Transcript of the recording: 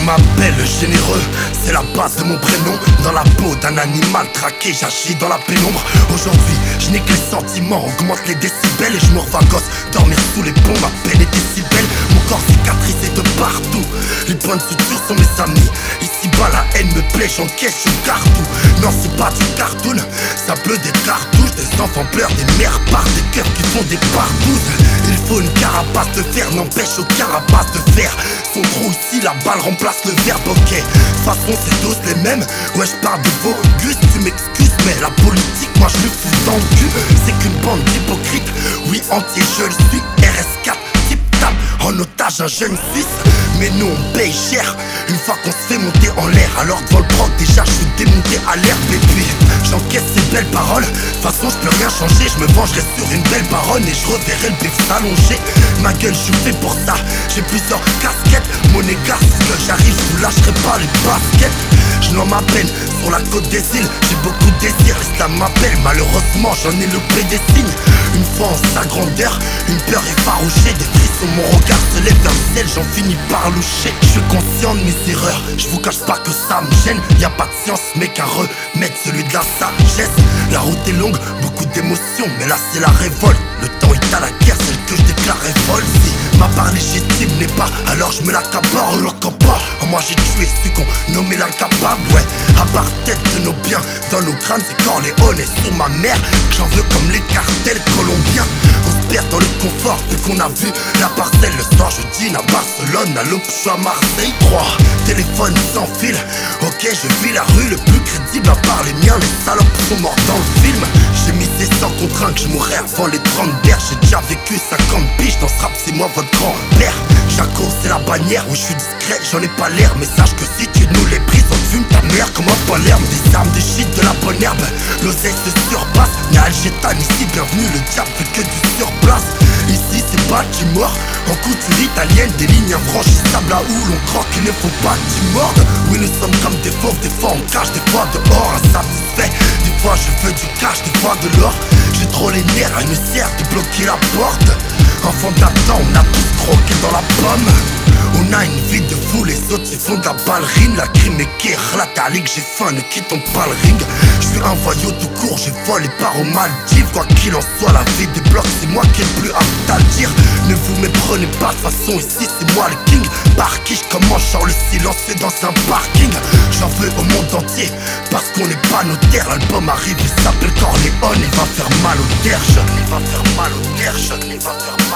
m'appelle généreux, c'est la base de mon prénom. Dans la peau d'un animal traqué, j'agis dans la pénombre. Aujourd'hui, je n'ai que les sentiments, augmente les décibels. Et je me revois gosse, dormir sous les ponts, ma peine était si belle. Mon corps cicatrisé de partout, les points de suture sont mes amis. Ici-bas la haine me plaît, j'encaisse, je garde tout. Non, c'est pas du cartoon, ça pleut des cartouches. Des enfants pleurent, des mères partent, des cœurs qui font des partouzes. Il faut une carapace de fer, n'empêche aucun rapace de fer. Son trou ici, la balle remplace le verbe, ok. De toute façon c'est tous les mêmes, ouais je parle de Vogus. Tu m'excuses mais la politique moi je le fous dans le cul. C'est qu'une bande d'hypocrites, oui entier je le suis. RS4 tip-tap, en otage un jeune Suisse. Mais nous on paye cher, une fois qu'on se fait monter en l'air. Alors devant le proc déjà je suis démonté à l'herbe. Et puis j'encaisse ces belles paroles, de toute façon je peux rien changer. Je me vengerai sur une belle baronne et je reverrai le bif s'allonger. Ma gueule je suis fait pour ça, j'ai plusieurs casquettes. Mon égard c'est que j'arrive, je vous lâcherai pas les baskets. Je n'en ma peine sur la côte des îles, j'ai beaucoup de désirs, l'islam m'appelle. Malheureusement j'en ai loupé des signes. Une fois en sa grandeur, une peur effarouchée. Des frissons, mon regard se lève vers le ciel, j'en finis par loucher. Je suis conscient de mes erreurs, je vous cache pas que ça me gêne. Y'a pas de science mais qu'un remède, celui de la sagesse. La route est longue, beaucoup d'émotions, mais là c'est la révolte. Le temps est à la guerre, celle que je déclare révolte. Si ma part légitime n'est pas, alors je me l'accapare. Le pas, en moi j'ai tué celui qu'on nommait l'incapable. Ouais, à part tête de nos biens, dans nos crânes c'est Corleone et sur ma mère que j'en veux comme les cartels colombiens. On se perd dans le confort, vu qu'on a vu la parcelle. Le soir je dîne à Barcelone, à l'aube je suis à Marseille 3. Téléphone sans fil, ok je vis la rue. Le plus crédible à part les miens, les salopes sont morts dans le film. J'ai misé sans contraint que je mourrais avant les 30 berges. J'ai déjà vécu 50 piges dans ce rap, c'est moi votre grand-père. Jaco c'est la bannière, où je suis discret, j'en ai pas l'air. Mais sache que si tu nous les brises, on te fume ta mère comme un Palerme. Des armes, des shit, de la bonne herbe, l'oseille se surpasse. Ni Algétan ici, bienvenue, le diable fait que du surplace. Ici c'est Baltimore, en couture italienne, des lignes infranchissables là où l'on croque, il ne faut pas t'y mordre. Oui nous sommes comme des fauves, des fois on cache, des fois dehors, insatisfait. Des fois je veux du cash, des fois de l'or. J'ai trop les nerfs, elle me sert de bloquer la porte. Enfant d'Adam, on a tous croqué dans la pomme. On a une vie de fou, les autres ils font de la ballerine. La crime est guerre, la talique, j'ai faim, ne quittons pas le ring. Je suis un voyou tout court, j'ai volé par aux Maldives. Quoi qu'il en soit, la vie des blocs, c'est moi qui ai le plus apte à le dire. Ne vous méprenez pas, de toute façon ici c'est moi le king. Par qui je commence, genre le silence c'est dans un parking. J'en veux au monde entier, parce qu'on n'est pas notaire. L'album arrive, il s'appelle Corleone, il va faire mal au terre. Il va faire mal au terre, il va faire mal.